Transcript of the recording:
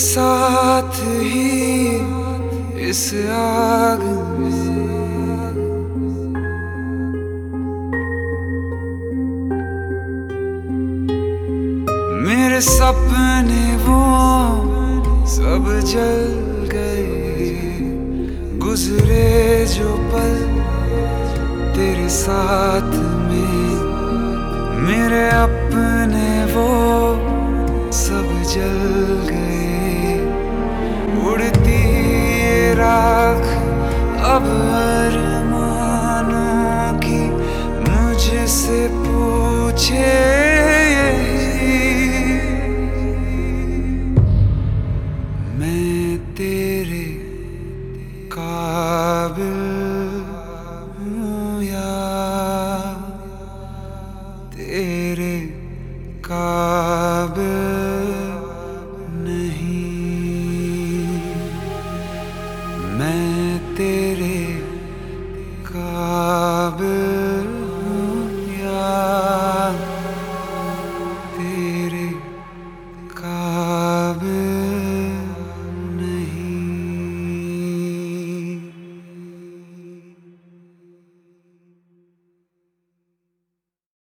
साथ ही इस आग में मेरे सपने वो सब जल गए। गुजरे जो पल तेरे साथ में मेरे अपने वो सब जल गए। उड़ती ये राख अब अरमानों की मुझसे पूछे मैं तेरे काबिल हूँ या तेरे काबिल नहीं। मैं तेरे काबिल